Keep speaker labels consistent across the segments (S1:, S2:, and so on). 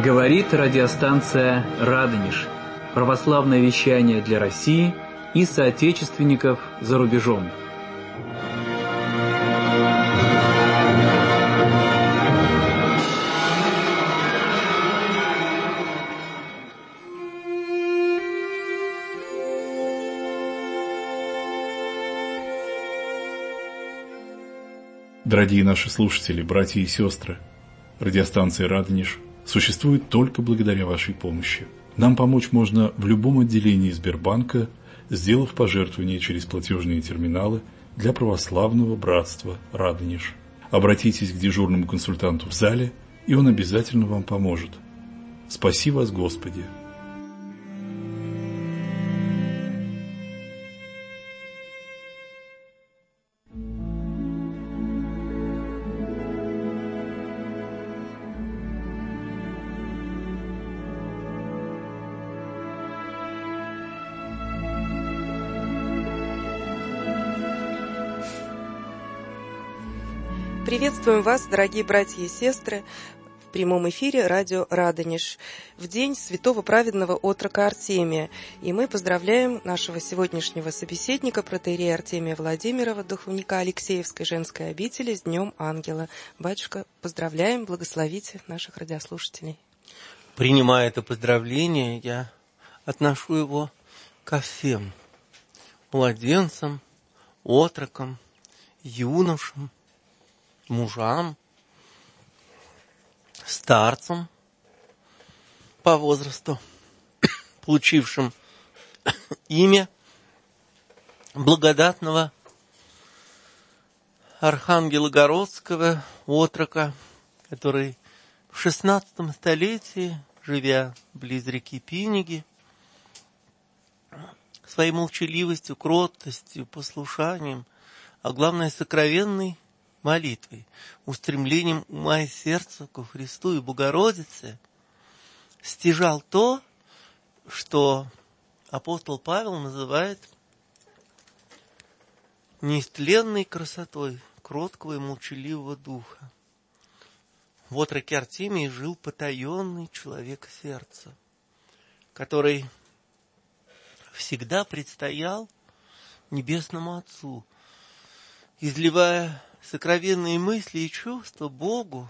S1: Говорит радиостанция «Радонеж». Православное вещание для России и соотечественников за рубежом.
S2: Дорогие наши слушатели, братья и сестры, радиостанция «Радонеж» существует только благодаря вашей помощи. Нам помочь можно в любом отделении Сбербанка, сделав пожертвование через платежные терминалы для православного братства «Радонеж». Обратитесь к дежурному консультанту в зале, и он обязательно вам поможет. Спаси вас, Господи!
S3: Приветствуем вас, дорогие братья и сестры, в прямом эфире радио «Радонеж» в день святого праведного отрока Артемия. И мы поздравляем нашего сегодняшнего собеседника, протоиерея Артемия Владимирова, духовника Алексеевской женской обители, с Днем Ангела. Батюшка, поздравляем, благословите наших радиослушателей.
S4: Принимая это поздравление, я отношу его ко всем младенцам, отрокам, юношам, мужам, старцам по возрасту, получившим имя благодатного архангелогородского отрока, который в XVI столетии, живя близ реки Пиниги, своей молчаливостью, кроткостью, послушанием, а главное, сокровенной молитвой, устремлением ума и сердца ко Христу и Богородице, стяжал то, что апостол Павел называет неистленной красотой кроткого и молчаливого духа. В отроке Артемии жил потаенный человек сердца, который всегда предстоял Небесному Отцу, изливая сокровенные мысли и чувства Богу,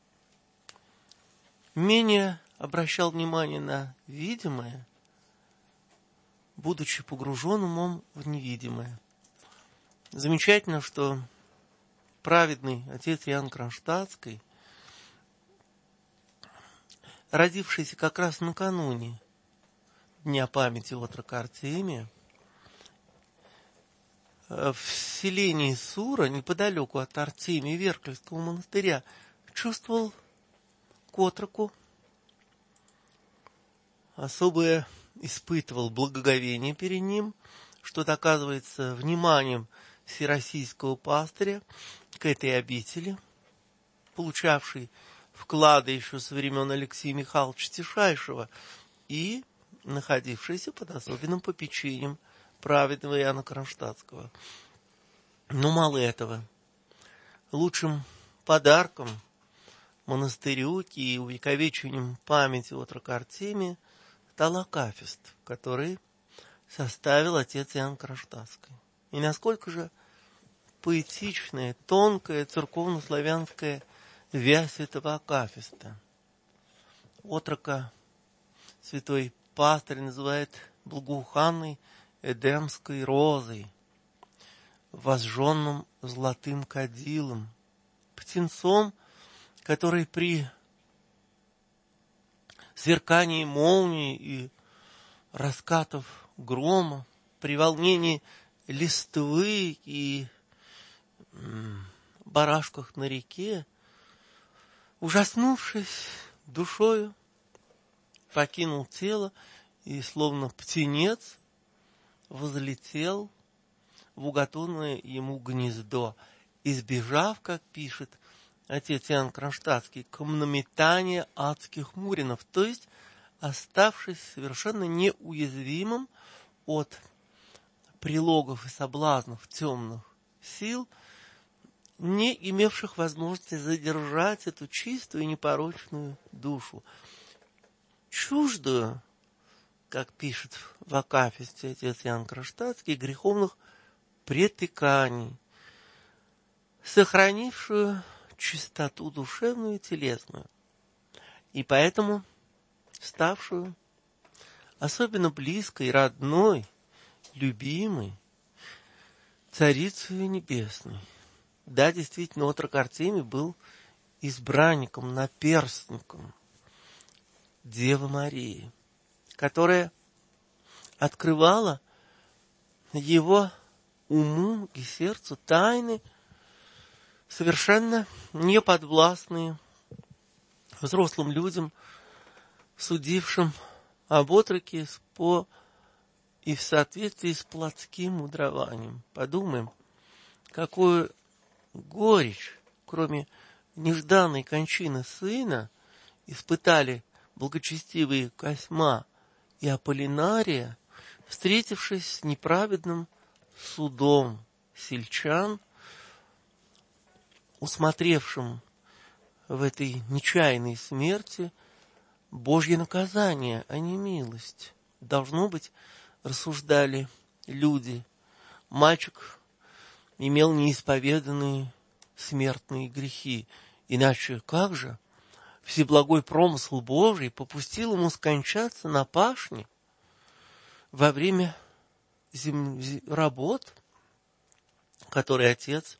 S4: менее обращал внимание на видимое, будучи погружен умом в невидимое. Замечательно, что праведный отец Иоанн Кронштадтский, родившийся как раз накануне Дня памяти отрока Артемия, в селении Сура, неподалеку от Артемия Верклевского монастыря, чувствовал к отроку, особое испытывал благоговение перед ним, что доказывается вниманием всероссийского пастыря к этой обители, получавшей вклады еще со времен Алексея Михайловича Тишайшего и находившейся под особенным попечением праведного Иоанна Кронштадтского. Но мало этого. Лучшим подарком монастырю и увековечиванием памяти отрока Артемия стал акафист, который составил отец Иоанн Кронштадтский. И насколько же поэтичная, тонкая церковно-славянская вязь этого акафиста. Отрока святой пастырь называет благоуханной эдемской розой, возжженным золотым кадилом, птенцом, который при сверкании молнии и раскатов грома, при волнении листвы и барашках на реке, ужаснувшись душою, покинул тело и, словно птенец, возлетел в уготованное ему гнездо, избежав, как пишет отец Иоанн Кронштадтский, камнометания адских муринов, то есть оставшись совершенно неуязвимым от прилогов и соблазнов темных сил, не имевших возможности задержать эту чистую и непорочную душу. чуждую, как пишет в акафисте отец Иоанн Кронштадтский, греховных притыканий, сохранившую чистоту душевную и телесную, и поэтому ставшую особенно близкой, родной, любимой Царицей Небесной. Да, действительно, отрок Артемий был избранником, наперстником Девы Марии, которая открывала его уму и сердцу тайны, совершенно неподвластные взрослым людям, судившим об отроке и в соответствии с плотским мудрованием. Подумаем, какую горечь, кроме нежданной кончины сына, испытали благочестивые Косьма и Аполлинария, встретившись с неправедным судом сельчан, усмотревшим в этой нечаянной смерти Божье наказание, а не милость. Должно быть, рассуждали люди, мальчик имел неисповеданные смертные грехи. Иначе как же всеблагой промысл Божий попустил ему скончаться на пашне во время работ, которые отец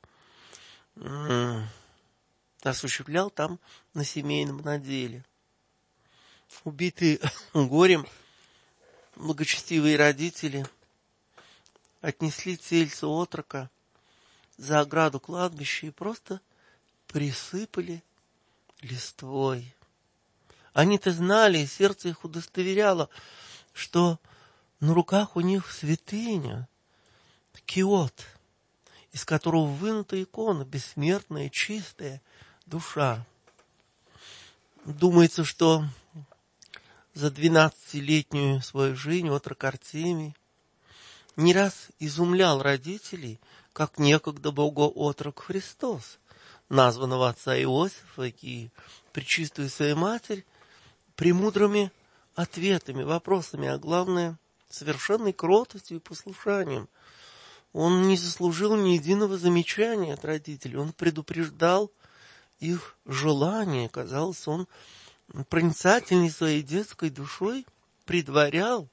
S4: осуществлял там на семейном наделе. Убитые горем благочестивые родители отнесли тельце отрока за ограду кладбища и просто присыпали листвой. Они-то знали, и сердце их удостоверяло, что на руках у них святыня, киот, из которого вынута икона, бессмертная, чистая душа. Думается, что за 12-летнюю свою жизнь отрок Артемий не раз изумлял родителей, как некогда богоотрок Христос, названного отца Иосифа и пречистую свою матерь, премудрыми ответами, вопросами, а главное, совершенной кротостью и послушанием. Он не заслужил ни единого замечания от родителей, он предупреждал их желания, казалось, он проницательный своей детской душой предварял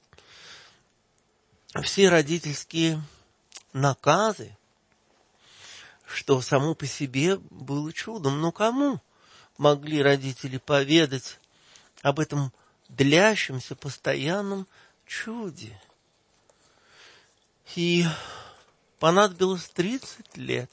S4: все родительские наказы, что само по себе было чудом. Но кому могли родители поведать об этом длящемся постоянном чуде? И понадобилось 30 лет,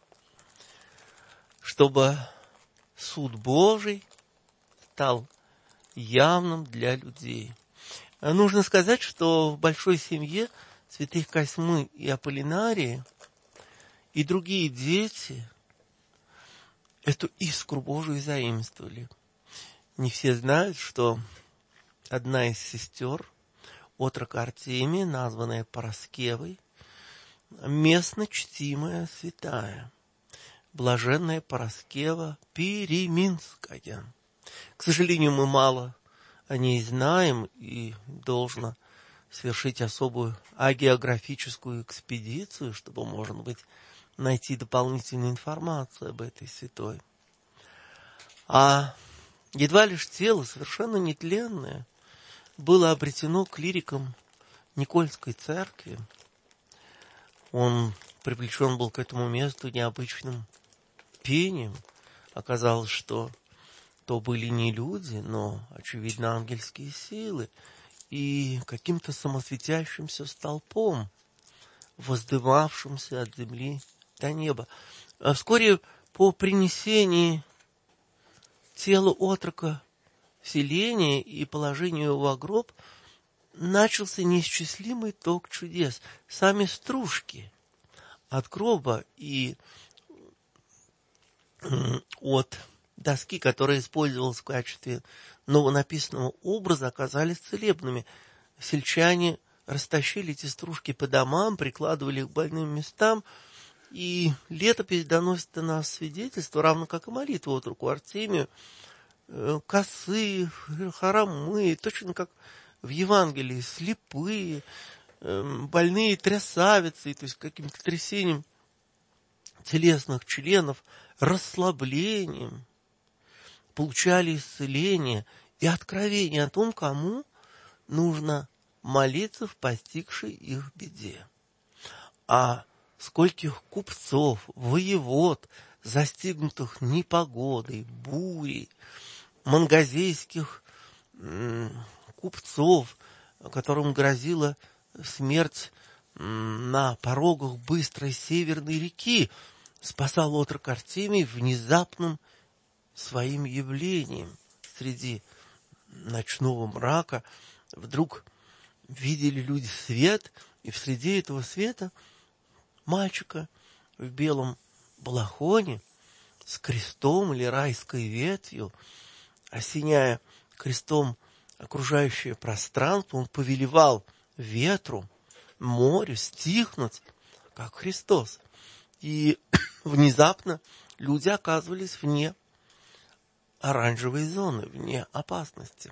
S4: чтобы суд Божий стал явным для людей. Нужно сказать, что в большой семье святых Косьмы и Аполлинарии и другие дети эту искру Божию заимствовали. Не все знают, что одна из сестер отрока Артемия, названная Параскевой, местно чтимая святая, блаженная Параскева Переминская. К сожалению, мы мало о ней знаем, и должно совершить особую агеографическую экспедицию, чтобы, может быть, найти дополнительную информацию об этой святой. А едва лишь тело, совершенно нетленное, было обретено клириком Никольской церкви. Он привлечен был к этому месту необычным пением. Оказалось, что то были не люди, но, очевидно, ангельские силы, и каким-то самосветящимся столпом, воздымавшимся от земли до неба. А вскоре по принесении тела отрока в селение и положению его в гроб начался неисчислимый ток чудес. Сами стружки от гроба и от доски, которая использовалась в качестве новонаписанного образа, оказались целебными. Сельчане растащили эти стружки по домам, прикладывали их к больным местам, и летопись доносит до нас свидетельство, равно как и молитва отроку Артемию, косые, хромые, точно как в Евангелии, слепые, больные трясавицы, то есть каким-то трясением телесных членов, расслаблением, получали исцеление и откровение о том, кому нужно молиться в постигшей их беде. А скольких купцов, воевод, застигнутых непогодой, бурей, мангазейских купцов, которым грозила смерть на порогах быстрой северной реки, спасал отрок Артемий внезапным своим явлением среди ночного мрака. Вдруг видели люди свет, и среди этого света мальчика в белом балахоне с крестом или райской ветвью, осеняя крестом окружающее пространство, он повелевал ветру, морю стихнуть, как Христос. И внезапно люди оказывались вне оранжевой зоны, вне опасности.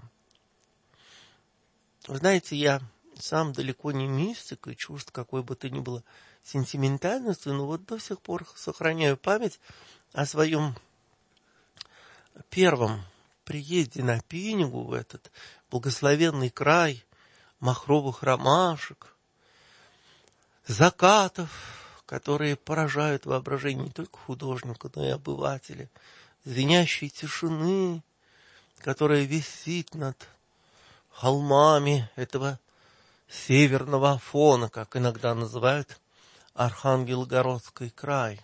S4: Вы знаете, я сам далеко не мистик и чужд какой бы то ни было сентиментальности, но вот до сих пор сохраняю память о своем первом приезде на Пинигу, в этот благословенный край махровых ромашек, закатов, которые поражают воображение не только художника, но и обывателя, звенящей тишины, которая висит над холмами этого северного Афона, как иногда называют Архангелогородский край.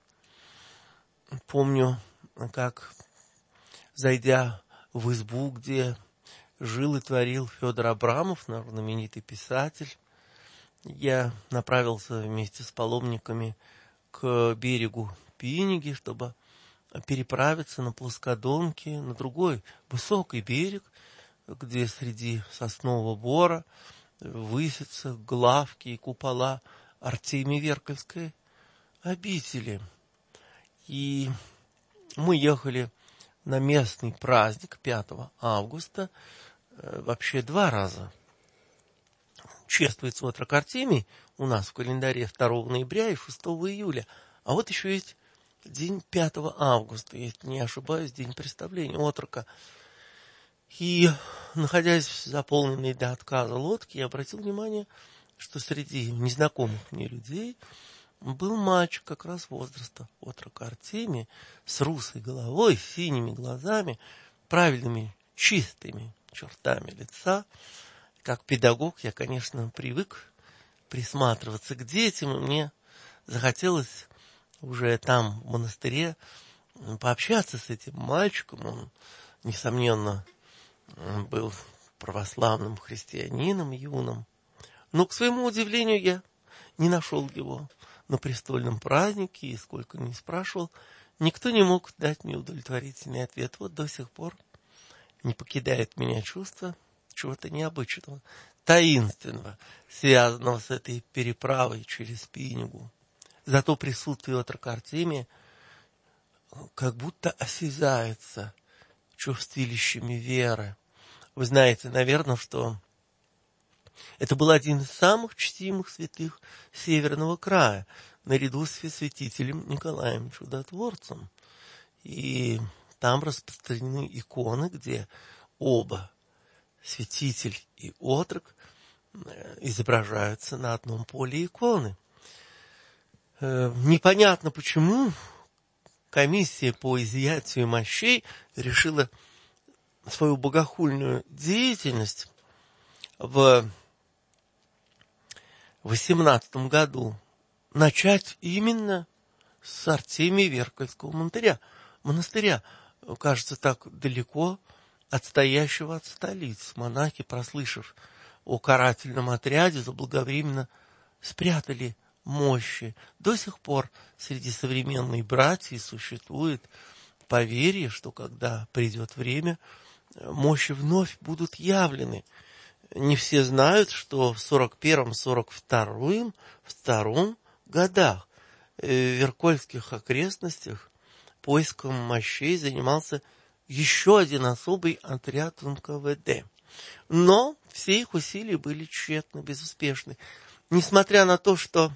S4: Помню, как, зайдя в избу, где жил и творил Федор Абрамов, наш знаменитый писатель, я направился вместе с паломниками к берегу Пиниги, чтобы переправиться на плоскодонке на другой высокий берег, где среди соснового бора высятся главки и купола Артемий-Веркальской обители. И мы ехали на местный праздник 5 августа, вообще 2 раза. Чествуется отрок Артемий у нас в календаре 2 ноября и 6 июля. А вот еще есть день 5 августа, если не ошибаюсь, день представления отрока. И, находясь в заполненной до отказа лодке, я обратил внимание, что среди незнакомых мне людей был мальчик как раз возраста отрока Артемия, с русой головой, синими глазами, правильными чистыми чертами лица. Как педагог я, конечно, привык присматриваться к детям, и мне захотелось уже там, в монастыре, пообщаться с этим мальчиком. Он, несомненно, был православным христианином юным. Но, к своему удивлению, я не нашел его на престольном празднике, и сколько ни спрашивал, никто не мог дать мне удовлетворительный ответ. Вот до сих пор не покидает меня чувство чего-то необычного, таинственного, связанного с этой переправой через Пинигу. Зато присутствие отрока Артемия как будто осязается чувствилищами веры. Вы знаете, наверное, что это был один из самых чтимых святых Северного края, наряду с святителем Николаем Чудотворцем. И там распространены иконы, где оба, святитель и отрок, изображаются на одном поле иконы. Непонятно почему комиссия по изъятию мощей решила свою богохульную деятельность в 18 году начать именно с Артемия-Веркальского монастыря. Кажется, так далеко отстоящего от столиц. Монахи, прослышав о карательном отряде, заблаговременно спрятали мощи. До сих пор среди современной братьи существует поверье, что когда придет время, мощи вновь будут явлены. Не все знают, что в 41-42 годах в Веркольских окрестностях поиском мощей занимался еще один особый отряд НКВД. Но все их усилия были тщетно, безуспешны. Несмотря на то, что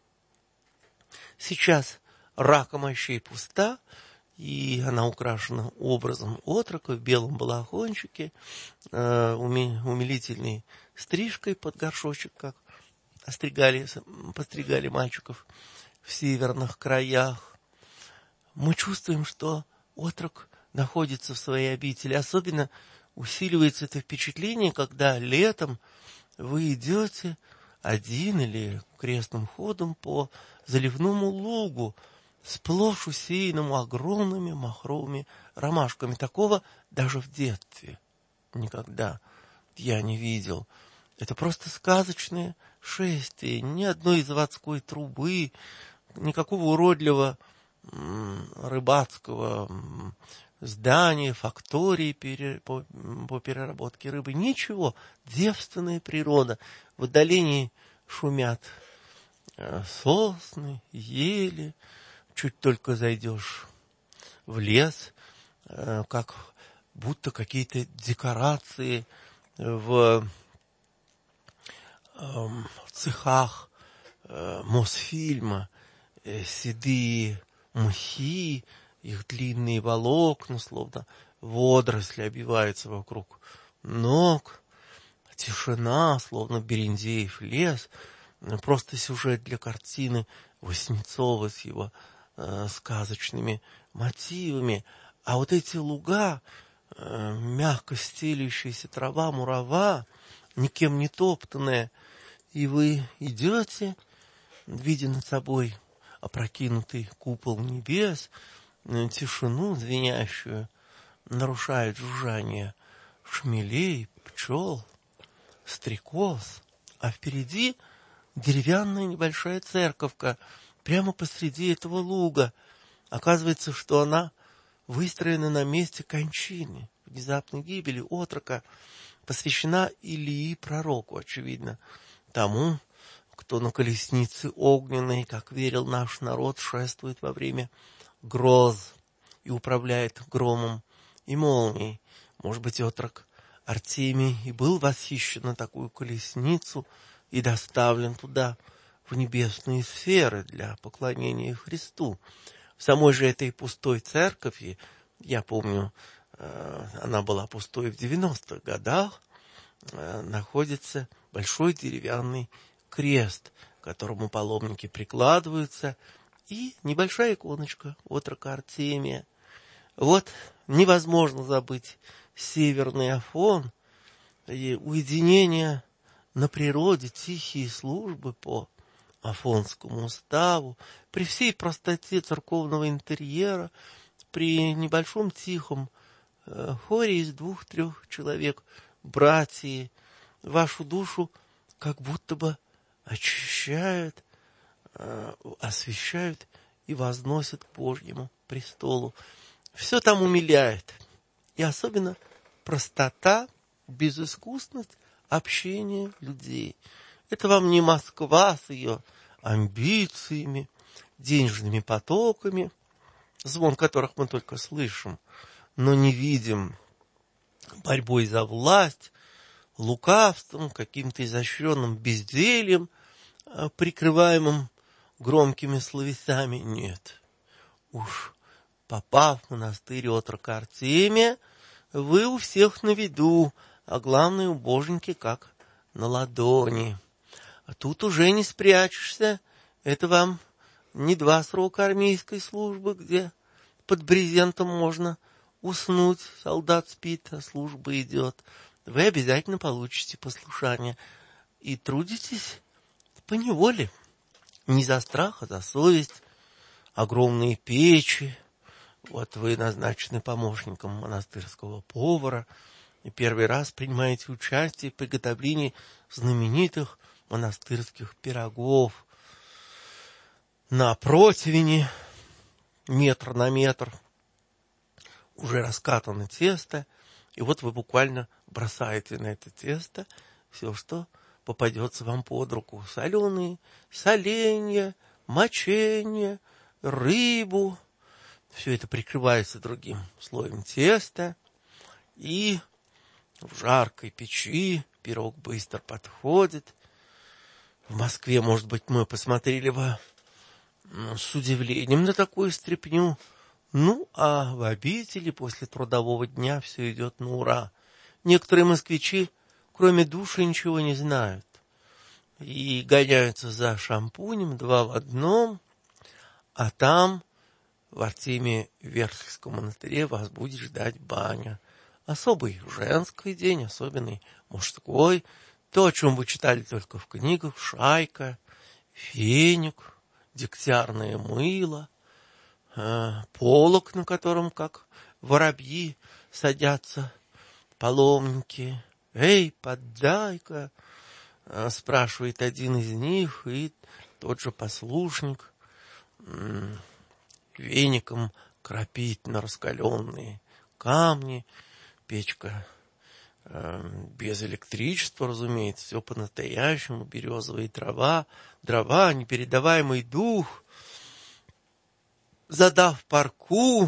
S4: сейчас рака мощей пуста, и она украшена образом отрока в белом балахончике, умилительной стрижкой под горшочек, как постригали мальчиков в северных краях. Мы чувствуем, что отрок находится в своей обители. Особенно усиливается это впечатление, когда летом вы идете один или крестным ходом по заливному лугу, сплошь усеянному огромными махровыми ромашками. Такого даже в детстве никогда я не видел. Это просто сказочное шествие. Ни одной заводской трубы, никакого уродливого рыбацкого здания, фактории по переработке рыбы. Ничего. Девственная природа. В отдалении шумят сосны, ели. Чуть только зайдешь в лес, как будто какие-то декорации в цехах Мосфильма, седые мхи, их длинные волокна, словно водоросли обвиваются вокруг ног. Тишина, словно Берендеев лес. Просто сюжет для картины Васнецова с его сказочными мотивами. А вот эти луга, мягко стелющаяся трава, мурава, никем не топтанная, и вы идете, видя над собой опрокинутый купол небес, тишину звенящую, нарушает жужжание шмелей, пчел, стрекоз, а впереди деревянная небольшая церковка прямо посреди этого луга. Оказывается, что она выстроена на месте кончины, внезапной гибели отрока, посвящена Илии пророку, очевидно, тому, кто на колеснице огненной, как верил наш народ, шествует во время гроз и управляет громом и молнией. Может быть, отрок Артемий и был восхищен на такую колесницу и доставлен туда, в небесные сферы, для поклонения Христу. В самой же этой пустой церкви, я помню, она была пустой в 90-х годах, находится большой деревянный крест, к которому паломники прикладываются, и небольшая иконочка отрока Артемия. Вот невозможно забыть северный Афон и уединение на природе, тихие службы по Афонскому уставу, при всей простоте церковного интерьера, при небольшом тихом хоре из 2-3 человек, братья, вашу душу как будто бы очищают, освящают и возносят к Божьему престолу. Все там умиляет. И особенно простота, безыскусность общения людей. Это вам не Москва с ее амбициями, денежными потоками, звон которых мы только слышим, но не видим, борьбой за власть, лукавством, каким-то изощренным бездельем, прикрываемым громкими словесами. Нет. Уж попав в монастырь отрока Артемия, вы у всех на виду, а главное, у боженьки как на ладони. А тут уже не спрячешься. Это вам не 2 срока армейской службы, где под брезентом можно уснуть. Солдат спит, а служба идет. Вы обязательно получите послушание. И трудитесь поневоле. Не за страх, а за совесть. Огромные печи. Вот вы назначены помощником монастырского повара. И первый раз принимаете участие в приготовлении знаменитых монастырских пирогов. На противне, метр на метр, уже раскатано тесто. И вот вы буквально бросаете на это тесто все, что попадется вам под руку. Соленые, соленья, моченья, рыбу. Все это прикрывается другим слоем теста, и в жаркой печи пирог быстро подходит. В Москве, может быть, мы посмотрели бы с удивлением на такую стряпню. Ну, а в обители после трудового дня все идет на ура. Некоторые москвичи, кроме души, ничего не знают. И гоняются за шампунем 2 в 1, а там, в Артемии-Верховском монастыре, вас будет ждать баня. Особый женский день, особенный мужской. То, о чем вы читали только в книгах: шайка, феник, дегтярное мыло, полог, на котором, как воробьи, садятся паломники. «Эй, поддай-ка!» — спрашивает один из них, и тот же послушник веником кропит на раскаленные камни. Печка без электричества, разумеется, все по-настоящему, березовая дрова, непередаваемый дух. Задав парку,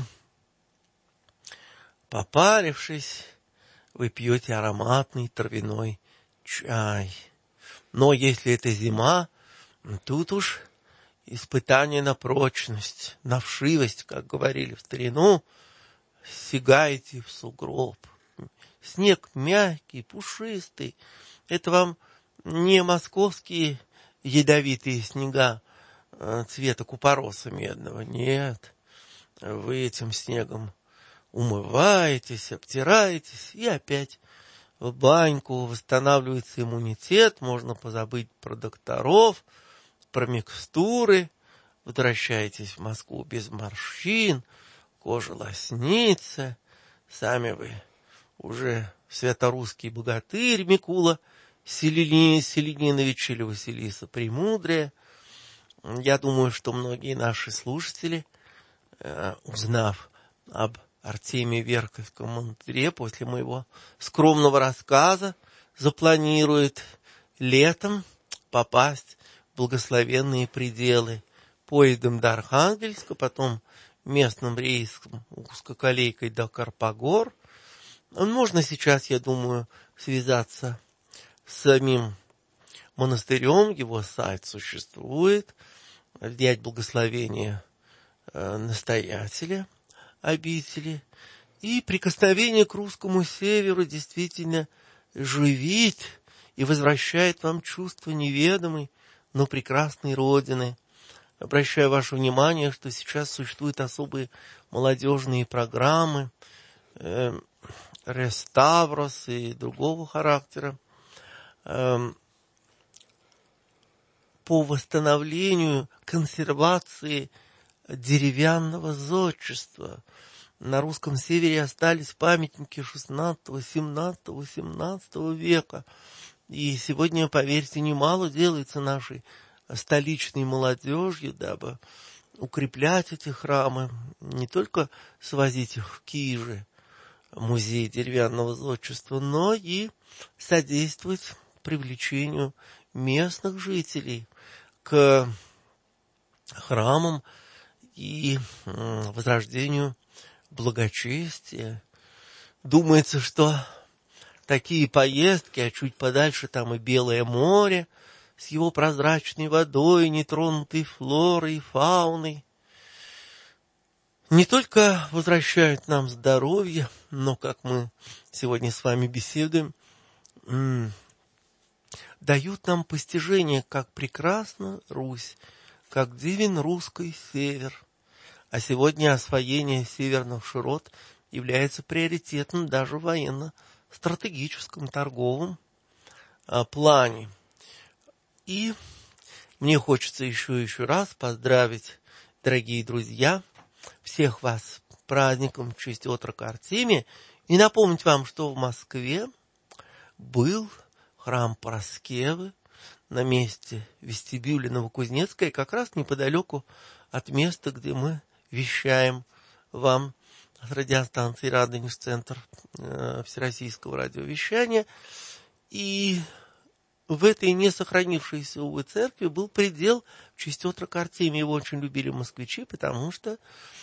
S4: попарившись, вы пьете ароматный травяной чай. Но если это зима, тут уж испытание на прочность, на вшивость, как говорили в старину. Сигаете в сугроб. Снег мягкий, пушистый. Это вам не московские ядовитые снега цвета купороса медного. Нет, вы этим снегом умываетесь, обтираетесь и опять в баньку. Восстанавливается иммунитет, можно позабыть про докторов, про микстуры. Возвращаетесь в Москву без морщин, кожа лоснится. Сами вы уже святорусский богатырь Микула Селенинович или Василиса Премудрая. Я думаю, что многие наши слушатели, узнав об Артемии-Верховском монастыре после моего скромного рассказа, запланируют летом попасть в благословенные пределы поездом до Архангельска, потом местным рейсом узкоколейкой до Карпогор. Можно сейчас, я думаю, связаться с самим монастырем, его сайт существует, взять благословение настоятеля обители, и прикосновение к русскому северу действительно живит и возвращает вам чувство неведомой, но прекрасной родины. Обращаю ваше внимание, что сейчас существуют особые молодежные программы, Реставрос и другого характера, по восстановлению, консервации деревянного зодчества. На русском севере остались памятники XVI, XVII, XVIII века. И сегодня, поверьте, немало делается нашей столичной молодежью, дабы укреплять эти храмы, не только свозить их в Киеве, музей деревянного зодчества, но и содействовать привлечению местных жителей к храмам и возрождению благочестия. Думается, что такие поездки, а чуть подальше там и Белое море с его прозрачной водой, нетронутой флорой и фауной, не только возвращают нам здоровье, но, как мы сегодня с вами беседуем, дают нам постижение, как прекрасна Русь, как дивен русский север. А сегодня освоение северных широт является приоритетным даже в военно-стратегическом торговом плане. И мне хочется еще раз поздравить, дорогие друзья, всех вас с праздником в честь отрока Артемия и напомнить вам, что в Москве был храм Параскевы на месте вестибюля Новокузнецкой, как раз неподалеку от места, где мы вещаем вам с радиостанции «Радонеж», центр всероссийского радиовещания. И в этой не сохранившейся, увы, церкви был предел в честь отрока Артемия. Его очень любили москвичи, потому что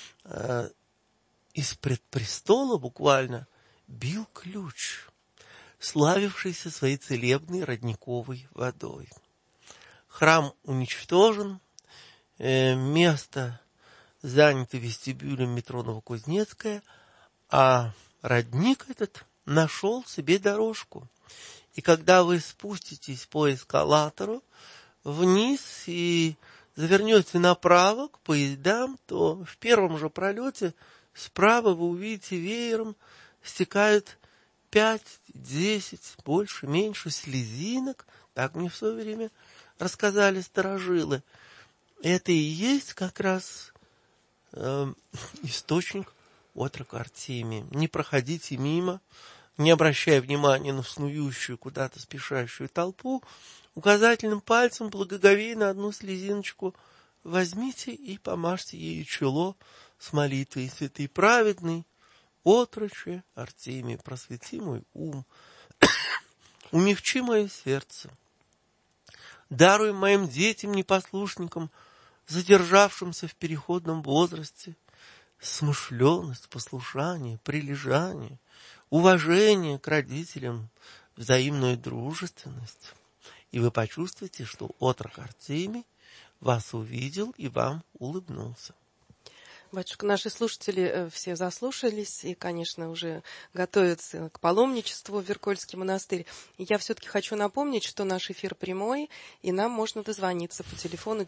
S4: из-пред престола буквально бил ключ, славившийся своей целебной родниковой водой. Храм уничтожен, место занято вестибюлем метро Новокузнецкая, а родник этот нашел себе дорожку. И когда вы спуститесь по эскалатору вниз и завернете направо к поездам, то в первом же пролете справа вы увидите веером стекают 5, 10, больше, меньше слезинок. Так мне в свое время рассказали старожилы. Это и есть как раз источник отрока Артемия. Не проходите мимо, не обращая внимания на снующую, куда-то спешащую толпу, указательным пальцем благоговейно одну слезиночку возьмите и помажьте ею чело с молитвой: святый праведный отроче Артемий, просвети мой ум, умягчи мое сердце, даруй моим детям-непослушникам, задержавшимся в переходном возрасте, смышленность, послушание, прилежание, уважение к родителям, взаимную дружественность. И вы почувствуете, что отрок Артемий вас увидел и вам улыбнулся.
S3: Батюшка, наши слушатели все заслушались и, конечно, уже готовятся к паломничеству в Веркольский монастырь. И я все-таки хочу напомнить, что наш эфир прямой, и нам можно дозвониться по телефону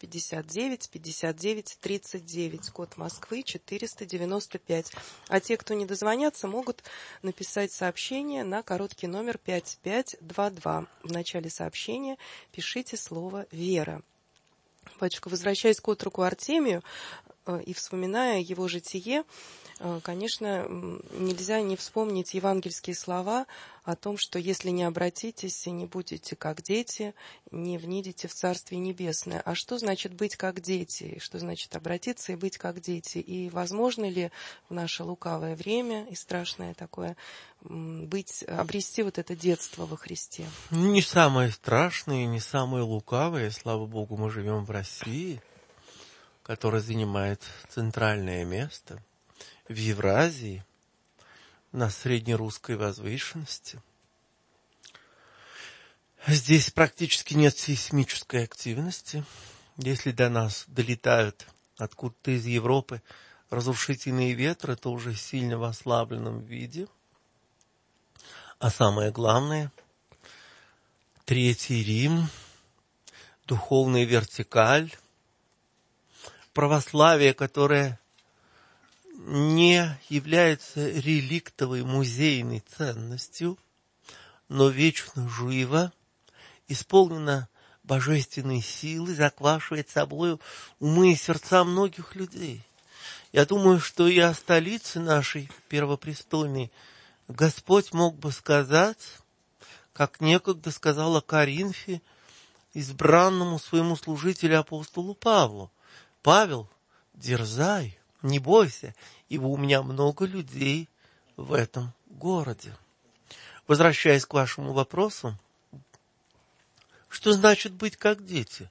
S3: 959-59-39, код Москвы 495. А те, кто не дозвонятся, могут написать сообщение на короткий номер 5522. В начале сообщения пишите слово «Вера». Батюшка, возвращаясь к отроку Артемию и вспоминая его житие, конечно, нельзя не вспомнить евангельские слова о том, что если не обратитесь и не будете как дети, не внидите в Царствие Небесное. А что значит быть как дети? Что значит обратиться и быть как дети? И возможно ли в наше лукавое время и страшное такое обрести вот это детство во Христе?
S4: Не самое страшное, не самое лукавое. Слава Богу, мы живем в России, которая занимает центральное место в Евразии, на среднерусской возвышенности. Здесь практически нет сейсмической активности. Если до нас долетают откуда-то из Европы разрушительные ветры, то уже сильно в ослабленном виде. А самое главное, Третий Рим, духовная вертикаль, православие, которое не является реликтовой музейной ценностью, но вечно живо, исполнено божественной силой, заквашивает собой умы и сердца многих людей. Я думаю, что и о столице нашей первопрестольной Господь мог бы сказать, как некогда сказал о Коринфе избранному своему служителю апостолу Павлу: «Павел, дерзай, не бойся, ибо у меня много людей в этом городе». Возвращаясь к вашему вопросу, что значит быть как дети?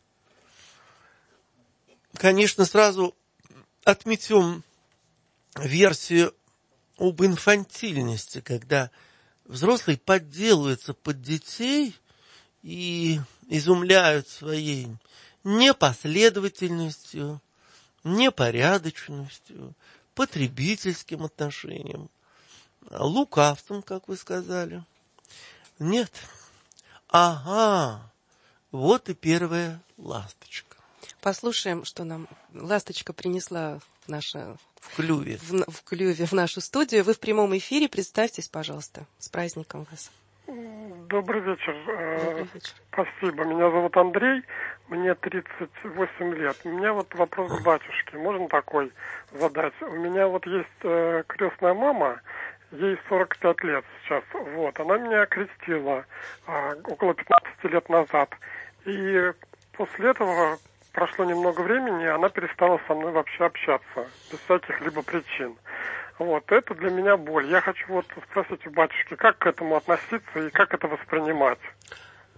S4: Конечно, сразу отметем версию об инфантильности, когда взрослые подделываются под детей и изумляют своей непоследовательностью, непорядочностью, потребительским отношением, лукавством, как вы сказали. Нет. Ага, вот и первая ласточка.
S3: Послушаем, что нам ласточка принесла
S4: в клюве.
S3: В клюве в нашу студию. Вы в прямом эфире. Представьтесь, пожалуйста. С праздником вас.
S5: Добрый вечер.
S3: Добрый вечер.
S5: Спасибо. Меня зовут Андрей. Мне 38 лет. У меня вот вопрос к батюшке. Можно такой задать? У меня вот есть крестная мама. Ей 45 лет сейчас. Вот. Она меня крестила около 15 лет назад. И после этого прошло немного времени, и она перестала со мной вообще общаться. Без всяких либо причин. Вот. Это для меня боль. Я хочу вот спросить у батюшки, как к этому относиться и как это воспринимать.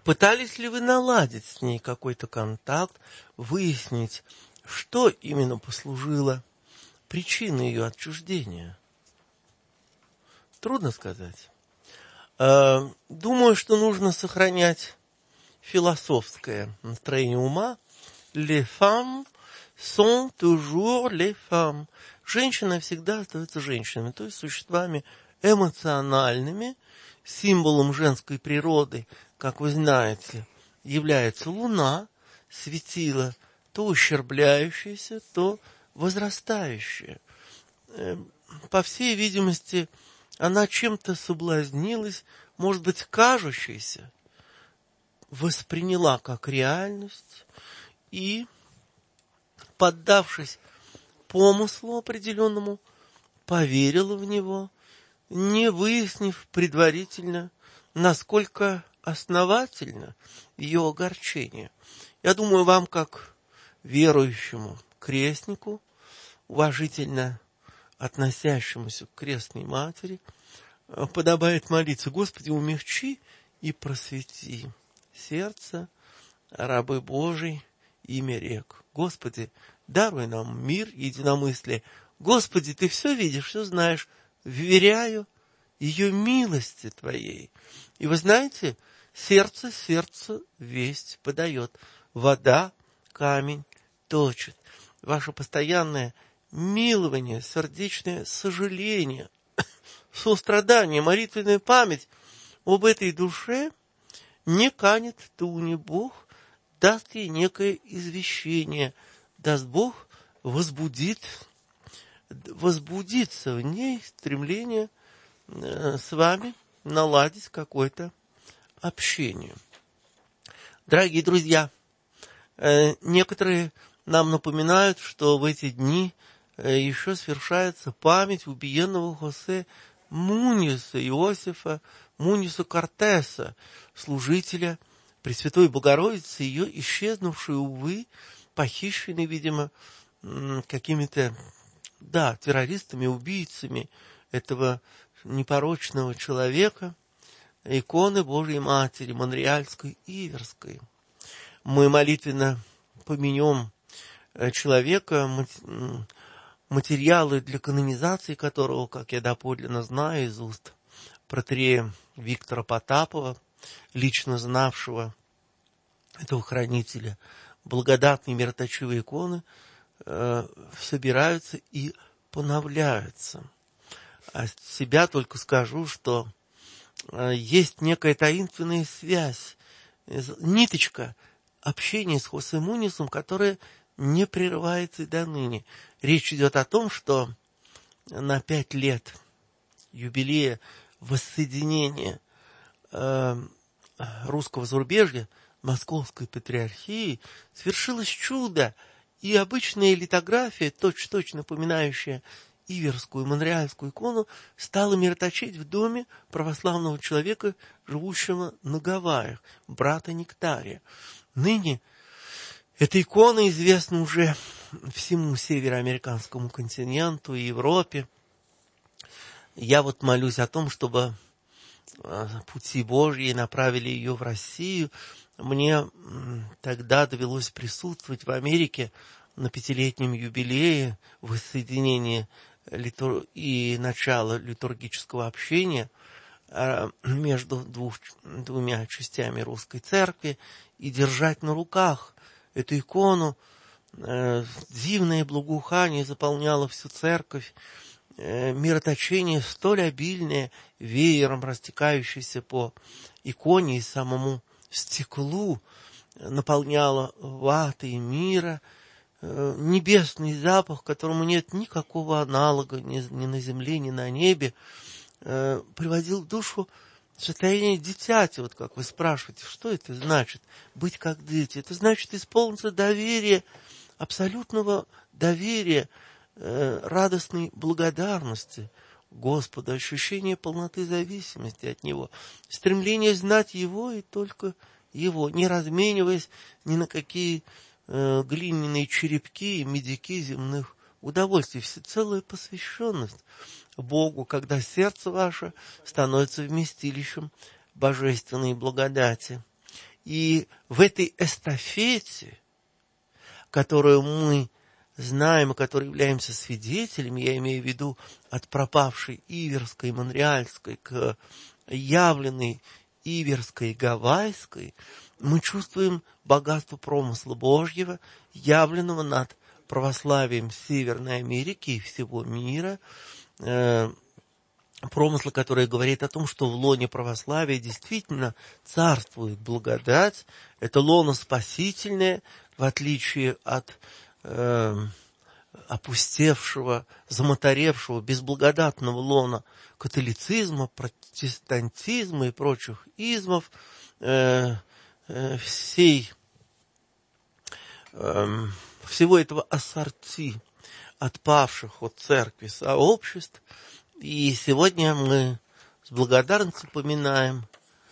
S4: Пытались ли вы наладить с ней какой-то контакт, выяснить, что именно послужило причиной ее отчуждения? Трудно сказать. Думаю, что нужно сохранять философское настроение ума. Les femmes sont toujours les femmes. Женщины всегда остаются женщинами, то есть существами эмоциональными. Символом женской природы, как вы знаете, является Луна, светило то ущербляющееся, то возрастающее. По всей видимости, она чем-то соблазнилась, может быть, кажущейся, восприняла как реальность и, поддавшись помыслу определенному, поверила в него, не выяснив предварительно, насколько основательно ее огорчение. Я думаю, вам, как верующему крестнику, уважительно относящемуся к крестной матери, подобает молиться: Господи, умягчи и просвети сердце рабы Божий, имя рек. Господи, даруй нам мир, единомыслие. Господи, Ты все видишь, все знаешь. Вверяю ее милости Твоей. И вы знаете, сердце весть подает. Вода камень точит. Ваше постоянное милование, сердечное сожаление, сострадание, молитвенная память об этой душе не канет туне. Бог даст ей некое извещение. Даст Бог возбудится в ней стремление с вами наладить какое-то общение. Дорогие друзья, некоторые нам напоминают, что в эти дни еще свершается память убиенного Хосе Муньеса, Иосифа Муньеса Кортеса, служителя Пресвятой Богородицы, ее исчезнувшей, увы, похищенной, видимо, какими-то террористами, убийцами этого непорочного человека, иконы Божьей Матери, Монреальской и Иверской. Мы молитвенно помянем человека, материалы для канонизации которого, как я доподлинно знаю из уст протоиерея Виктора Потапова, лично знавшего этого хранителя благодатной мироточивой иконы, собираются и поновляются. От себя только скажу, что есть некая таинственная связь, ниточка общения с Хосе Муньесом, которая не прерывается и до ныне. Речь идет о том, что на 5 лет юбилея воссоединения русского зарубежья, Московской патриархии, свершилось чудо, и обычная литография, точь-в-точь напоминающая Иверскую Монреальскую икону, стала мироточить в доме православного человека, живущего на Гавайях, брата Нектария. Ныне эта икона известна уже всему североамериканскому континенту и Европе. Я молюсь о том, чтобы пути Божьи направили ее в Россию. Мне тогда довелось присутствовать в Америке на 5-летнем юбилее воссоединения и начала литургического общения между двумя частями русской церкви и держать на руках эту икону. Дивное благоухание заполняло всю церковь. Мироточение столь обильное, веером растекающееся по иконе и самому стеклу, наполняло ватой мира, небесный запах, которому нет никакого аналога ни на земле, ни на небе, приводил в душу состояние дитяти. Как вы спрашиваете, что это значит быть как дети? Это значит исполниться доверия, абсолютного доверия, радостной благодарности Господу, ощущение полноты зависимости от Него, стремление знать Его и только Его, не размениваясь ни на какие глиняные черепки и медики земных удовольствий. Всецелая посвященность Богу, когда сердце ваше становится вместилищем божественной благодати. И в этой эстафете, которую мы знаем и которой являемся свидетелями, я имею в виду от пропавшей Иверской, Монреальской к явленной Иверской, Гавайской, мы чувствуем богатство промысла Божьего, явленного над православием Северной Америки и всего мира, промысла, который говорит о том, что в лоне православия действительно царствует благодать. Это лоно спасительное, в отличие от опустевшего, замоторевшего, безблагодатного лона католицизма, протестантизма и прочих измов, всего этого ассорти отпавших от церкви сообществ. И сегодня мы с благодарностью поминаем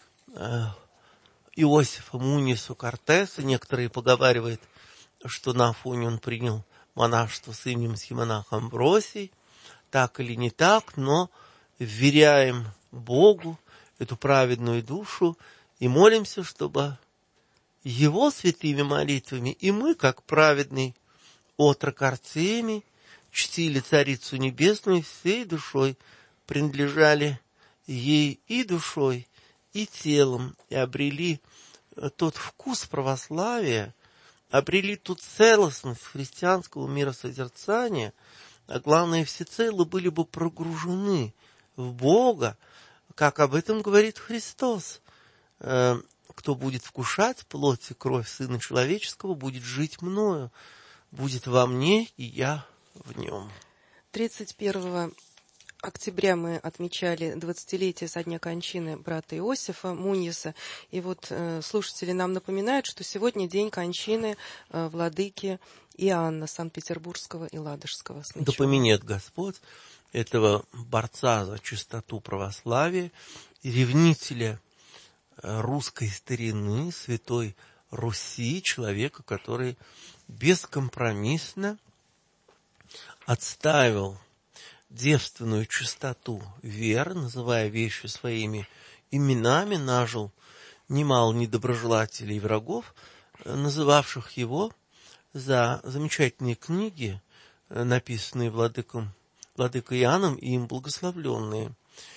S4: Иосифа Муньеса Кортеса. Некоторые поговаривают, что на Афоне он принял монашество с именем схимонах Амвросий. Так или не так, но вверяем Богу эту праведную душу и молимся, чтобы его святыми молитвами и мы, как праведный отрок Артемий, чтили Царицу Небесную всей душой, принадлежали ей и душой, и телом, и обрели тот вкус православия, обрели ту целостность христианского миросозерцания, а главное, всецело были бы прогружены в Бога, как об этом говорит Христос. Кто будет вкушать плоть и кровь Сына Человеческого, будет жить мною, будет во мне, и я в нем.
S3: 31 октября мы отмечали 20-летие со дня кончины брата Иосифа Муньеса. И вот слушатели нам напоминают, что сегодня день кончины владыки Иоанна Санкт-Петербургского и Ладожского.
S4: Да помянет Господь этого борца за чистоту православия, ревнителя русской старины, святой Руси, человека, который бескомпромиссно отстаивал девственную чистоту веры, называя вещи своими именами, нажил немало недоброжелателей и врагов, называвших его за замечательные книги, написанные владыкой Иоанном и им благословленные,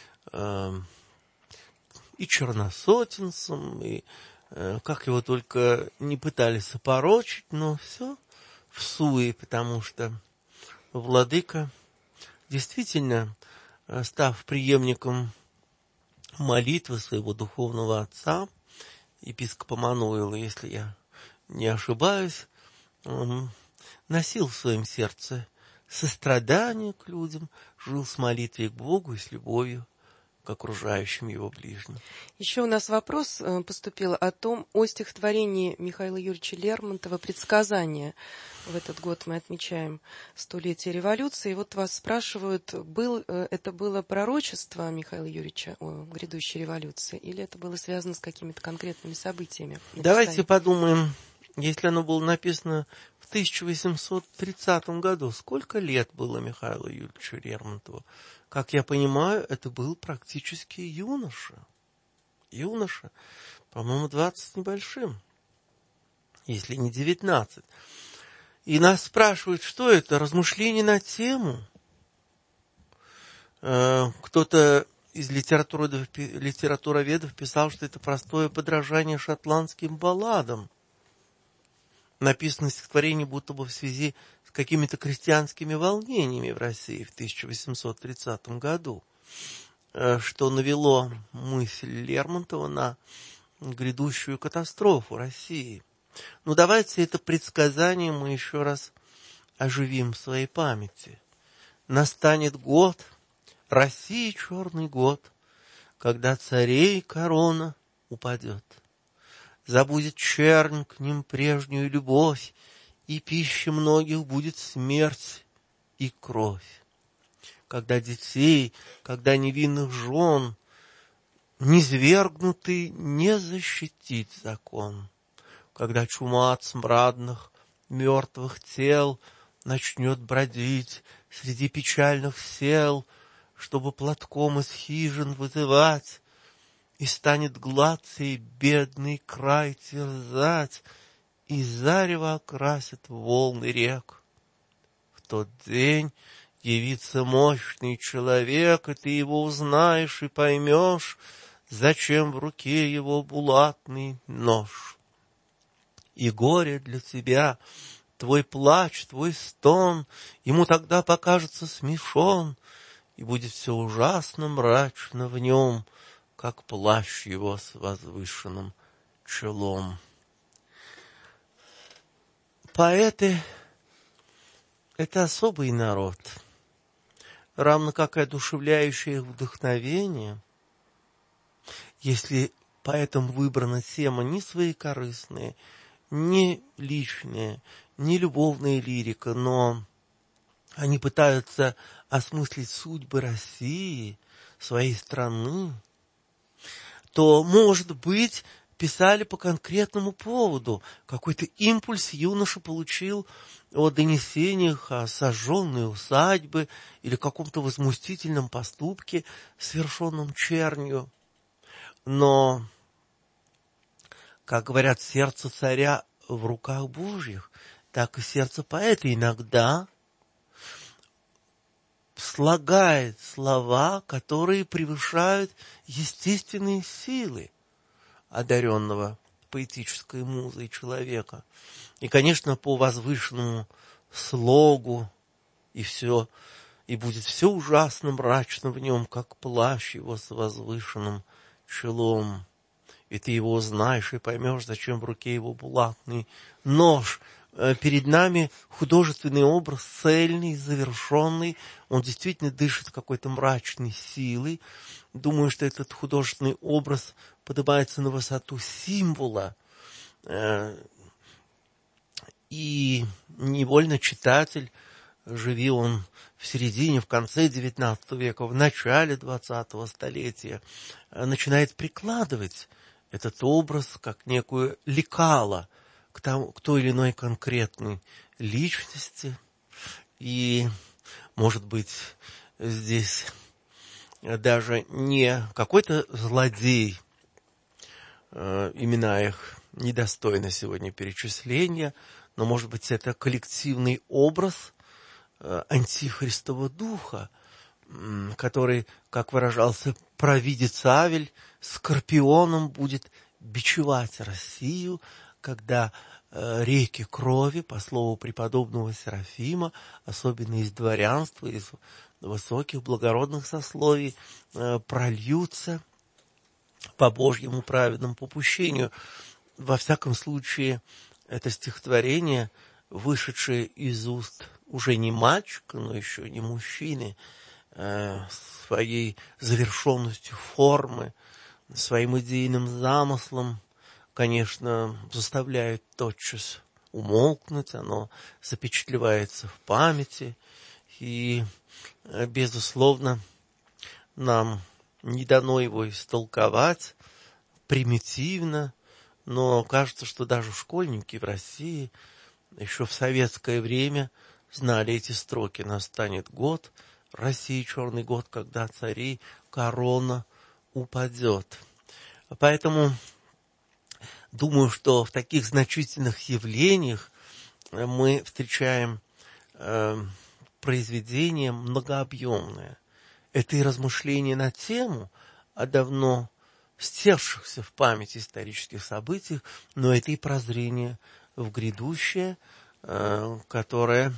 S4: и черносотенцем, и как его только не пытались опорочить, но все в суе, потому что владыка, действительно, став преемником молитвы своего духовного отца, епископа Мануила, если я не ошибаюсь, он носил в своем сердце сострадание к людям, жил с молитвой к Богу и с любовью к окружающим его ближним.
S3: Еще у нас вопрос поступил о стихотворении Михаила Юрьевича Лермонтова «Предсказания». В этот год мы отмечаем 100-летие революции. И вот вас спрашивают, это было пророчество Михаила Юрьевича о грядущей революции, или это было связано с какими-то конкретными событиями?
S4: Давайте подумаем, если оно было написано в 1830 году, сколько лет было Михаилу Юрьевичу Лермонтову? Как я понимаю, это был практически юноша. Юноша, по-моему, 20 с небольшим, если не 19. И нас спрашивают, что это? Размышления на тему. Кто-то из литературоведов писал, что это простое подражание шотландским балладам. Написано стихотворение будто бы в связи с какими-то крестьянскими волнениями в России в 1830 году, что навело мысль Лермонтова на грядущую катастрофу России. Ну, давайте это предсказание мы еще раз оживим в своей памяти. Настанет год, России черный год, когда царей корона упадет. Забудет чернь к ним прежнюю любовь, и пища многих будет смерть и кровь. Когда детей, когда невинных жен низвергнутый не защитит закон. Когда чума от смрадных мертвых тел начнет бродить среди печальных сел, чтобы платком из хижин вызывать и станет глад сей бедный край терзать, и зарево окрасит волны рек. В тот день явится мощный человек, и ты его узнаешь и поймешь, зачем в руке его булатный нож. И горе для тебя, твой плач, твой стон, ему тогда покажется смешон, и будет все ужасно мрачно в нем, как плащ его с возвышенным челом. Поэты — это особый народ, равно как и одушевляющее их вдохновение. Если поэтам выбрана тема не своекорыстная, не личная, не любовная лирика, но они пытаются осмыслить судьбы России, своей страны, то, может быть, писали по конкретному поводу. Какой-то импульс юноша получил о донесениях о сожженной усадьбе или каком-то возмутительном поступке, совершенном чернью. Но, как говорят, сердце царя в руках Божьих, так и сердце поэта иногда слагает слова, которые превышают естественные силы одаренного поэтической музой человека. И, конечно, по возвышенному слогу и будет все ужасно мрачно в нем, как плащ его с возвышенным челом. И ты его узнаешь и поймешь, зачем в руке его булатный нож. Перед нами художественный образ, цельный, завершенный. Он действительно дышит какой-то мрачной силой. Думаю, что этот художественный образ поднимается на высоту символа. И невольно читатель, живи он в середине, в конце XIX века, в начале XX столетия, начинает прикладывать этот образ как некую лекало к той или иной конкретной личности. И, может быть, здесь даже не какой-то злодей, имена их недостойны сегодня перечисления, но, может быть, это коллективный образ антихристового духа, который, как выражался провидец Авель, скорпионом будет бичевать Россию, когда реки крови, по слову преподобного Серафима, особенно из дворянства, из высоких благородных сословий, прольются по Божьему праведному попущению. Во всяком случае, это стихотворение, вышедшее из уст уже не мальчика, но еще не мужчины, своей завершенностью формы, своим идейным замыслом, конечно, заставляет тотчас умолкнуть, оно запечатлевается в памяти, и, безусловно, нам не дано его истолковать примитивно, но кажется, что даже школьники в России еще в советское время знали эти строки. Настанет год, России черный год, когда царей корона упадет. Поэтому думаю, что в таких значительных явлениях мы встречаем произведение многообъемное. Это и размышление на тему о давно стершихся в памяти исторических событиях, но это и прозрение в грядущее, которое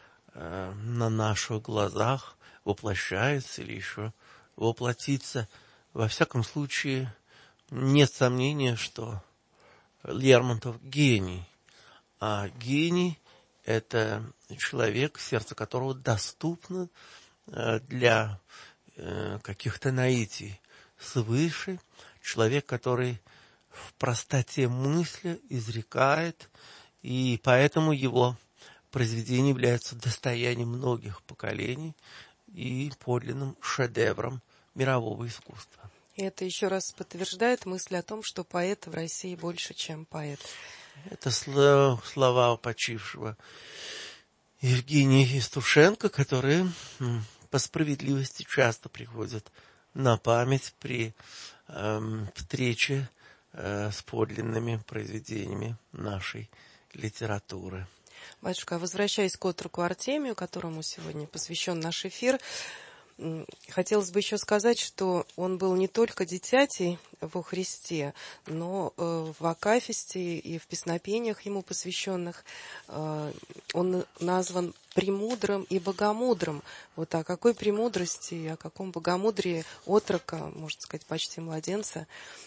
S4: на наших глазах воплощается или еще воплотится. Во всяком случае, нет сомнения, что Лермонтов гений. А гений — это человек, сердце которого доступно для каких-то наитий свыше. Человек, который в простоте мысли изрекает, и поэтому его произведения являются достоянием многих поколений и подлинным шедевром мирового искусства.
S3: И это еще раз подтверждает мысль о том, что поэт в России больше, чем поэт.
S4: Это слова почившего Евгения Евтушенко, которые по справедливости часто приходят на память при встречи с подлинными произведениями нашей литературы.
S3: Батюшка, возвращаясь к отроку Артемию, которому сегодня посвящен наш эфир, хотелось бы еще сказать, что он был не только дитятей во Христе, но в акафисте и в песнопениях ему посвященных он назван премудрым и богомудрым. Вот о какой премудрости и о каком богомудрии отрока, можно сказать, почти младенца,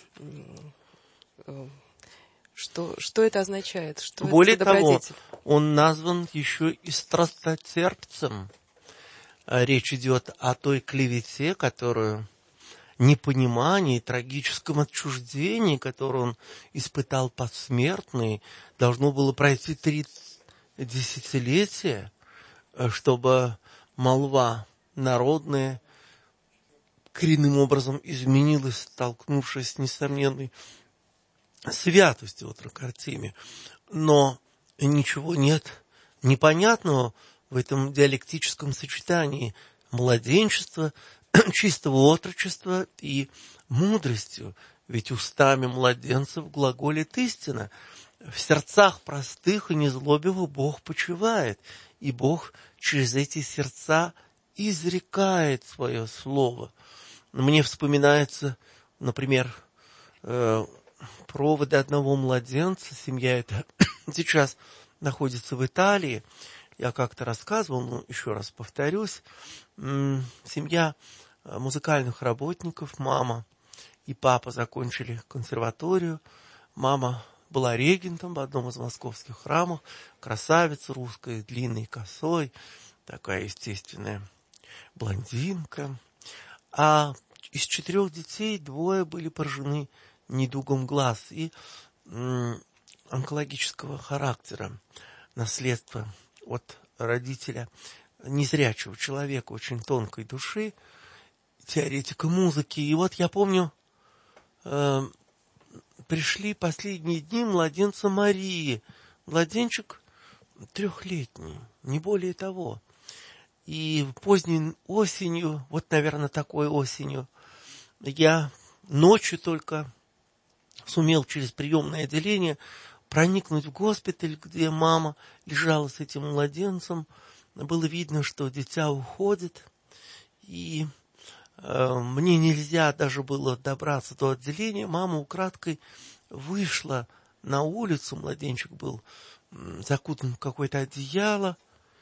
S3: что это означает? Что
S4: Более
S3: это
S4: того, он назван еще и страстотерпцем. Речь идет о той клевете, которую непонимании, трагическом отчуждении, которое он испытал посмертный, должно было пройти 3 десятилетия, чтобы молва народная коренным образом изменилась, столкнувшись с несомненной святостью отрока Артемия. Но ничего нет непонятного в этом диалектическом сочетании младенчества, чистого отрочества и мудростью. Ведь устами младенцев глаголит истина. В сердцах простых и незлобивых Бог почивает, и Бог через эти сердца изрекает свое слово. Мне вспоминается, например, проводы одного младенца. Семья эта сейчас находится в Италии. Я как-то рассказывал, но еще раз повторюсь. Семья музыкальных работников, мама и папа закончили консерваторию. Мама была регентом в одном из московских храмов. Красавица русская, длинной косой, такая естественная блондинка. А из 4 детей 2 были поражены недугом глаз и онкологического характера, наследство от родителя незрячего человека, очень тонкой души, теоретика музыки. И вот я помню, пришли последние дни младенца Марии. Младенчик 3-летний, не более того. И поздней осенью, вот, наверное, такой осенью, я ночью только сумел через приемное отделение проникнуть в госпиталь, где мама лежала с этим младенцем. Было видно, что дитя уходит, и мне нельзя даже было добраться до отделения. Мама украдкой вышла на улицу, младенчик был закутан в какое-то одеяло,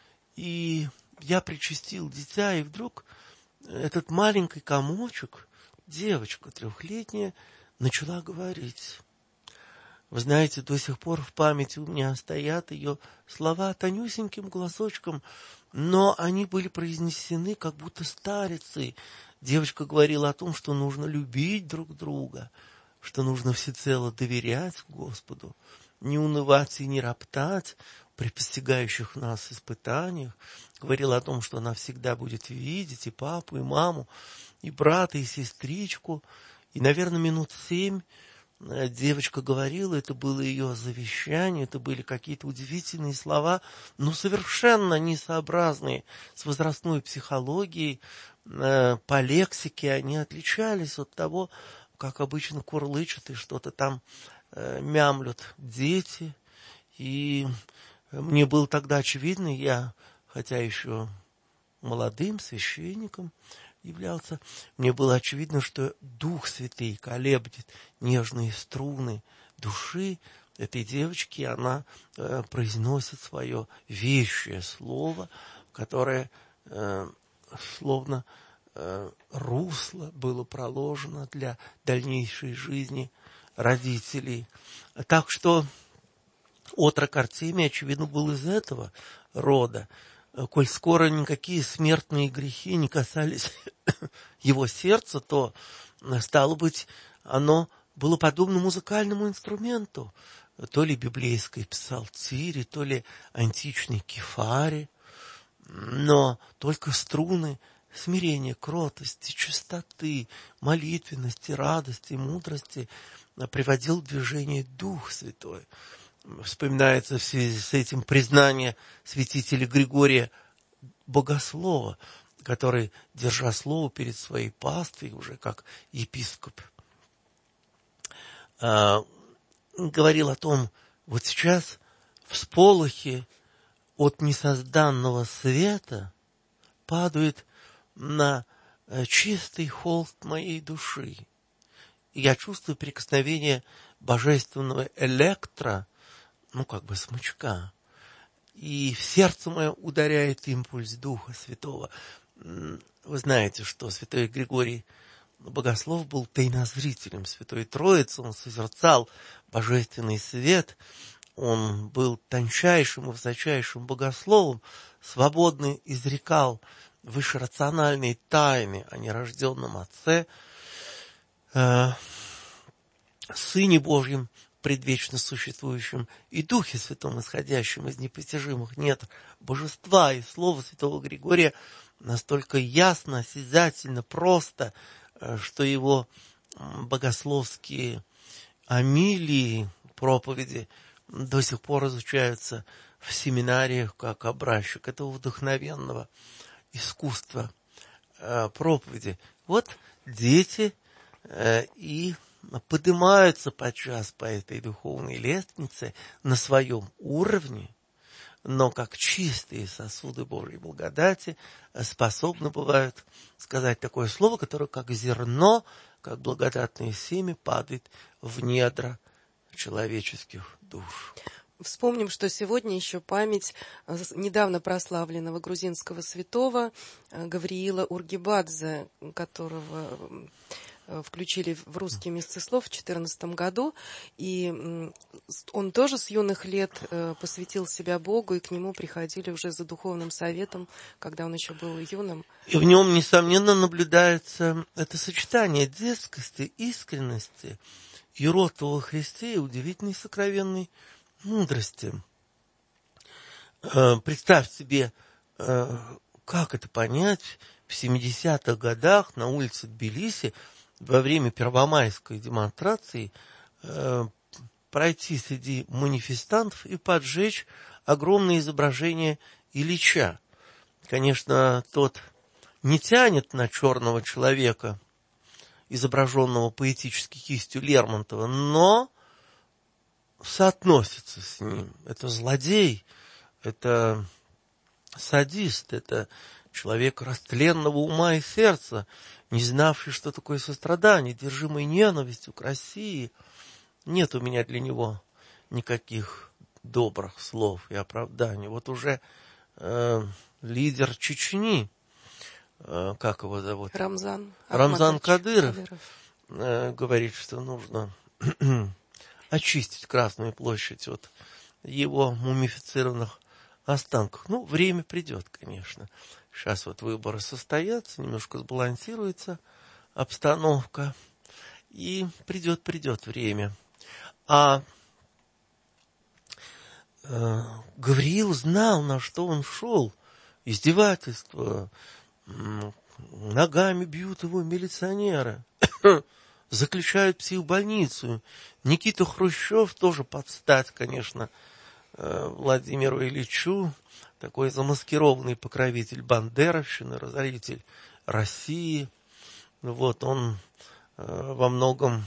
S4: и я причастил дитя, и вдруг этот маленький комочек, девочка 3-летняя, начала говорить. Вы знаете, до сих пор в памяти у меня стоят ее слова тонюсеньким голосочком, но они были произнесены как будто старицей. Девочка говорила о том, что нужно любить друг друга, что нужно всецело доверять Господу, не унывать и не роптать при постигающих нас испытаниях. Говорила о том, что она всегда будет видеть и папу, и маму, и брата, и сестричку. И, наверное, минут 7 девочка говорила, это было ее завещание, это были какие-то удивительные слова, но совершенно несообразные с возрастной психологией. По лексике они отличались от того, как обычно курлычут и что-то там мямлют дети. И мне было тогда очевидно, я, хотя еще молодым священником являлся, мне было очевидно, что Дух Святый колеблет нежные струны души этой девочки, она произносит свое вещее слово, которое словно русло было проложено для дальнейшей жизни родителей. Так что отрок Артемий, очевидно, был из этого рода. Коль скоро никакие смертные грехи не касались его сердца, то, стало быть, оно было подобно музыкальному инструменту, то ли библейской псалтире, то ли античной кефаре, но только струны смирения, кротости, чистоты, молитвенности, радости, мудрости приводил в движение Дух Святой. Вспоминается в связи с этим признание святителя Григория Богослова, который, держа слово перед своей паствой, уже как епископ говорил о том, вот сейчас всполохи от несозданного света падают на чистый холст моей души. И я чувствую прикосновение божественного электро, как бы смычка. И в сердце мое ударяет импульс Духа Святого. Вы знаете, что святой Григорий Богослов был тайнозрителем Святой Троицы. Он созерцал божественный свет. Он был тончайшим и высочайшим богословом, свободно изрекал вышерациональные тайны о нерожденном Отце, Сыне Божьем, предвечно существующем, и Духе Святом, исходящем из непостижимых недр Божества. И слово святого Григория настолько ясно, осязательно, просто, что его богословские homилии, проповеди до сих пор изучаются в семинариях как образчик этого вдохновенного искусства проповеди. Вот дети и поднимаются подчас по этой духовной лестнице на своем уровне, но как чистые сосуды Божьей благодати способны бывают сказать такое слово, которое как зерно, как благодатное семя падает в недра человеческих душ.
S3: Вспомним, что сегодня еще память недавно прославленного грузинского святого Гавриила Ургибадзе, которого включили в русский месяц слов в 2014 году. И он тоже с юных лет посвятил себя Богу, и к нему приходили уже за духовным советом, когда он еще был юным.
S4: И в нем, несомненно, наблюдается это сочетание детскости, искренности, юродства во Христе и удивительной сокровенной мудрости. Представь себе, как это понять, в 70-х годах на улице Тбилиси во время первомайской демонстрации пройти среди манифестантов и поджечь огромное изображение Ильича. Конечно, тот не тянет на черного человека, изображенного поэтически кистью Лермонтова, но соотносится с ним. Это злодей, это садист, это человек растленного ума и сердца, не знавший, что такое сострадание, держимый ненавистью к России. Нет у меня для него никаких добрых слов и оправданий. Вот уже лидер Чечни, как его зовут?
S3: Рамзан
S4: Кадыров говорит, что нужно очистить Красную площадь от его мумифицированных останков. Время придет, конечно. Сейчас вот выборы состоятся, немножко сбалансируется обстановка, и придет время. А Гавриил знал, на что он шел. Издевательство, ногами бьют его милиционеры, заключают в психбольницу. Никита Хрущев тоже под стать, конечно, Владимиру Ильичу, такой замаскированный покровитель бандеровщины, разоритель России. Вот он во многом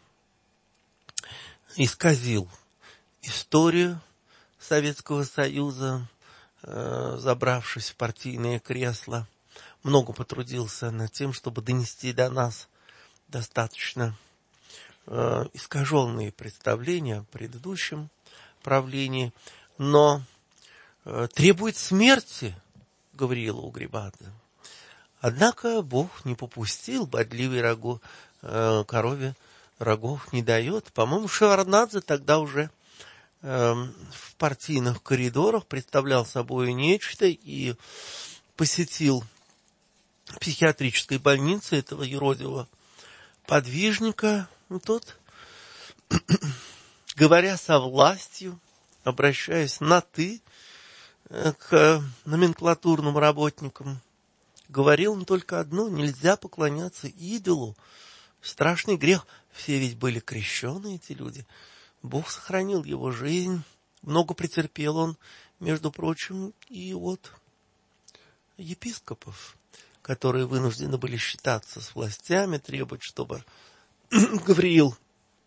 S4: исказил историю Советского Союза, забравшись в партийное кресло. Много потрудился над тем, чтобы донести до нас достаточно искаженные представления о предыдущем правлении, но требует смерти Гавриила Ургибадзе. Однако Бог не попустил, бодливой корове рогов не дает. По-моему, Шеварднадзе тогда уже в партийных коридорах представлял собой нечто и посетил психиатрической больницы этого юродивого подвижника. Тот, говоря со властью, обращаясь на «ты» к номенклатурным работникам, говорил им только одно: нельзя поклоняться идолу. Страшный грех. Все ведь были крещены, эти люди. Бог сохранил его жизнь. Много претерпел он, между прочим, и от епископов, которые вынуждены были считаться с властями, требовать, чтобы Гавриил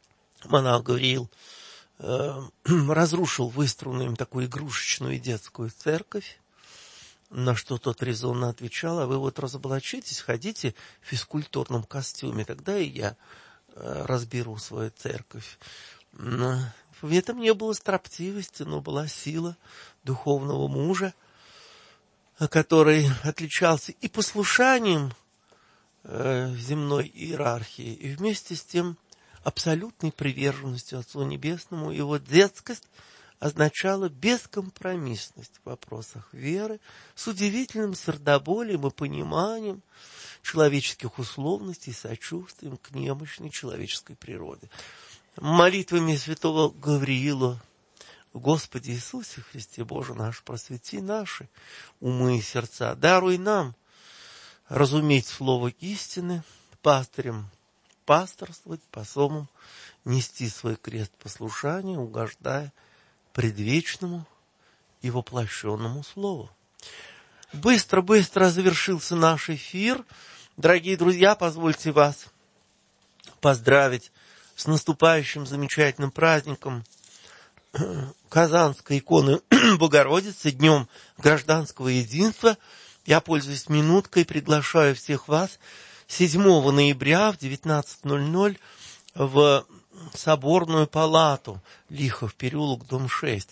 S4: монах Гавриил разрушил выстроенную им такую игрушечную детскую церковь, на что тот резонно отвечал: а вы вот разоблачитесь, ходите в физкультурном костюме, тогда и я разберу свою церковь. В этом не было строптивости, но была сила духовного мужа, который отличался и послушанием земной иерархии, и вместе с тем абсолютной приверженностью Отцу Небесному. Его детскость означала бескомпромиссность в вопросах веры, с удивительным сердоболием и пониманием человеческих условностей и сочувствием к немощной человеческой природе. Молитвами святого Гавриила: Господи Иисусе Христе Боже наш, просвети наши умы и сердца, даруй нам разуметь слово истины, пастырям пасторствовать, посомам нести свой крест послушания, угождая предвечному и воплощенному слову. Быстро-быстро завершился наш эфир. Дорогие друзья, позвольте вас поздравить с наступающим замечательным праздником Казанской иконы Богородицы, Днем гражданского единства. Я, пользуясь минуткой, приглашаю всех вас 7 ноября в 19:00 в Соборную палату, Лихов переулок, дом 6.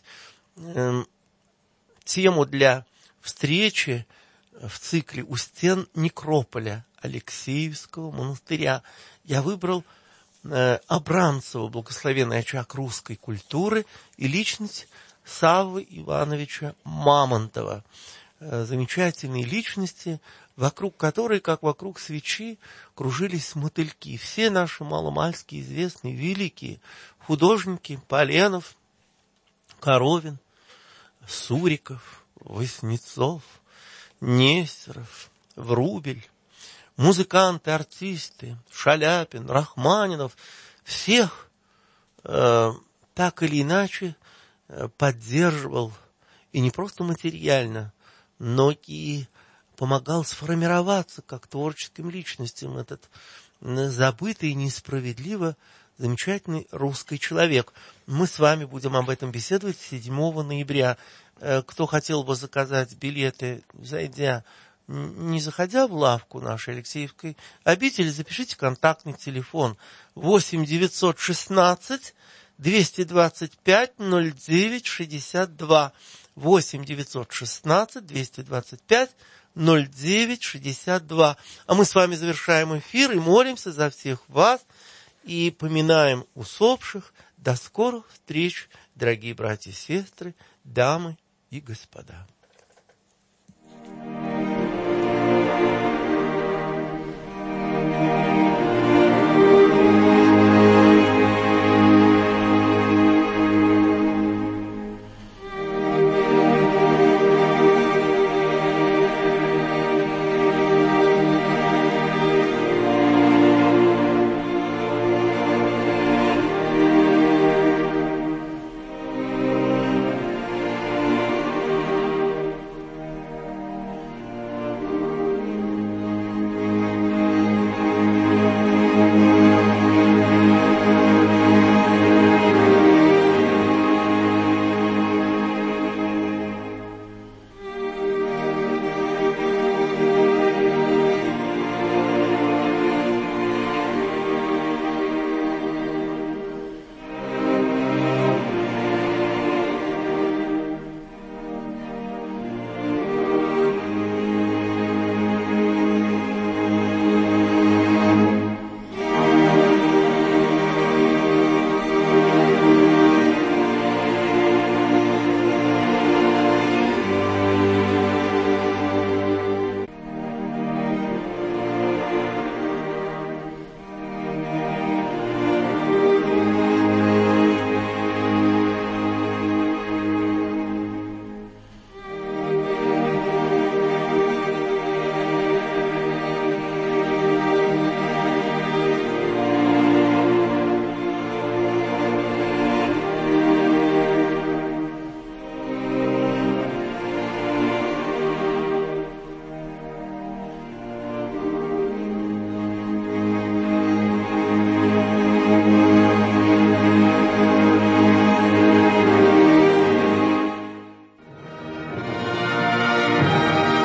S4: Тему для встречи в цикле «У стен некрополя Алексеевского монастыря» я выбрал Абрамцева, благословенный очаг русской культуры, и личность Саввы Ивановича Мамонтова. Замечательные личности, вокруг которой, как вокруг свечи, кружились мотыльки. Все наши маломальски известные великие художники: Поленов, Коровин, Суриков, Васнецов, Нестеров, Врубель, музыканты, артисты, Шаляпин, Рахманинов, всех так или иначе поддерживал, и не просто материально, но и помогал сформироваться как творческим личностям этот забытый и несправедливо замечательный русский человек. Мы с вами будем об этом беседовать 7 ноября. Кто хотел бы заказать билеты, не заходя в лавку нашей Алексеевской обители, запишите контактный телефон 8 916 225 09 62. 8 916 225 09 62. А мы с вами завершаем эфир и молимся за всех вас и поминаем усопших. До скорых встреч, дорогие братья и сестры, дамы и господа.